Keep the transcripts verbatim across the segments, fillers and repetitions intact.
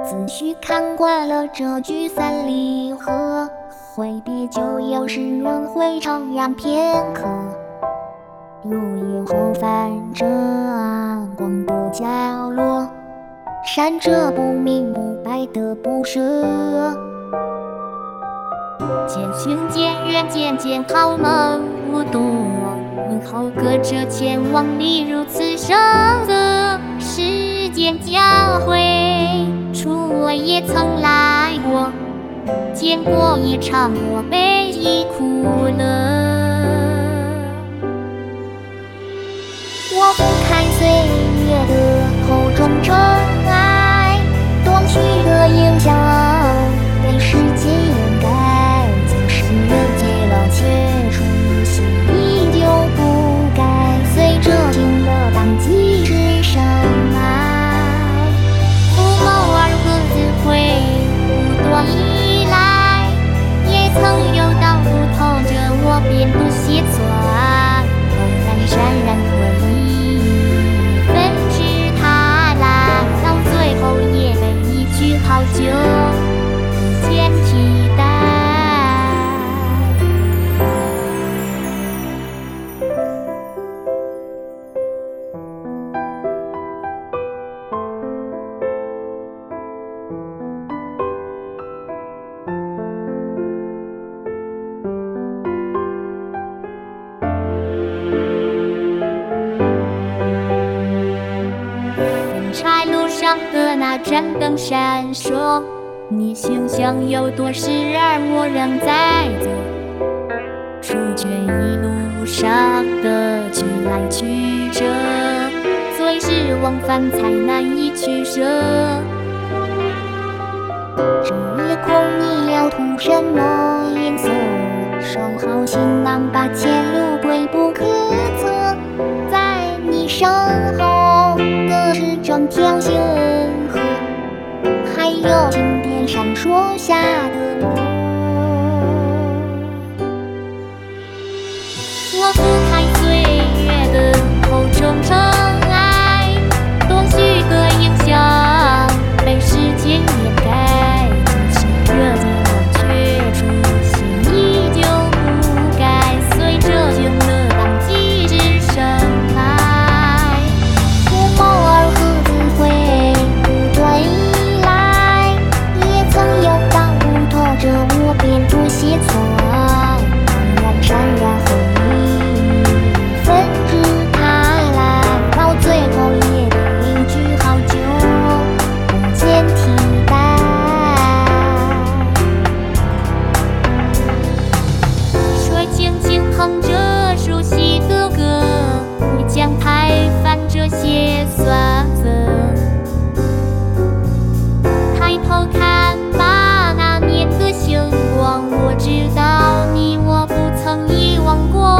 自诩看惯了这聚散离合，挥别旧友时仍会怅然片刻。入夜后泛着暗光的角落，闪着不明不白的不舍。渐行渐远，渐渐好梦无多，问候隔着千万里如此生涩。时间交汇，初我也曾来过，见过一场我悲喜苦乐。我不看岁月的厚重尘埃，多许的影响被时间掩盖，即使人结了切除，心依旧不改，随着情的荡几世深爱。不谋而合自会，不多依赖，也曾有道不透着我便不写错，猛然闪然回忆。好久不见替代。分岔路上的那盏灯闪烁，你形象有多时，而我仍在走。触觉一路上的去来曲折，最是往返才难以取舍。这夜空你要涂什么颜色？收好行囊，把前路归不可测。在你身后隔着整条星河，还有经典闪烁下的我。我拂开岁月的厚重尘埃，多许个影响被时间掩盖，即使热结了却初心依旧不改，随着情的荡几世深爱。不谋而合自会，不断依赖，也曾有道不透着我便不写错，猛然闪然回忆，纷至沓来，到最后也得一句好久不见替代。水轻轻哼着熟悉的歌，你将拍翻这些酸涩。抬头看吧，那年的星光，我知道你我不曾遗忘过。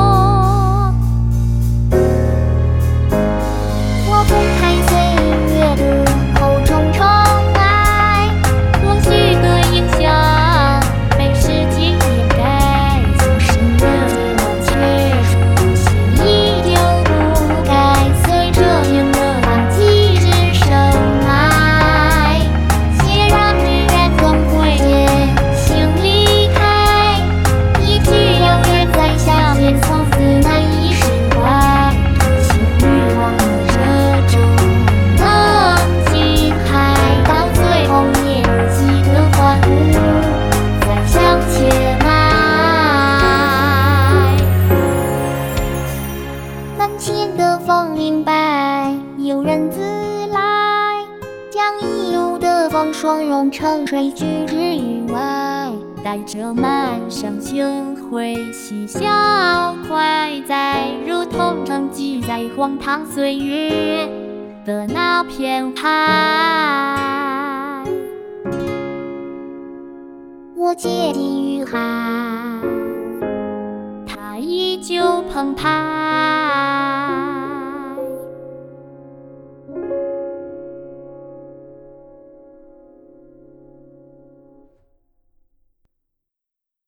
我不看岁月的厚重尘埃，多许个影响被时间掩盖，即使热结了却初心依旧不改，随着情的荡几世深爱。孑然女人总会行离开，一句有缘再相见，从此难以释怀。心欲望的这种能尽开，到最后也不记得欢呼，再相且埋。门前的风明白，有人自来，将一路的风霜融成水去之于外，带着满上星辉嬉笑快哉，如同沉寂在荒唐岁月的那片海。我接近于海，它依旧澎湃。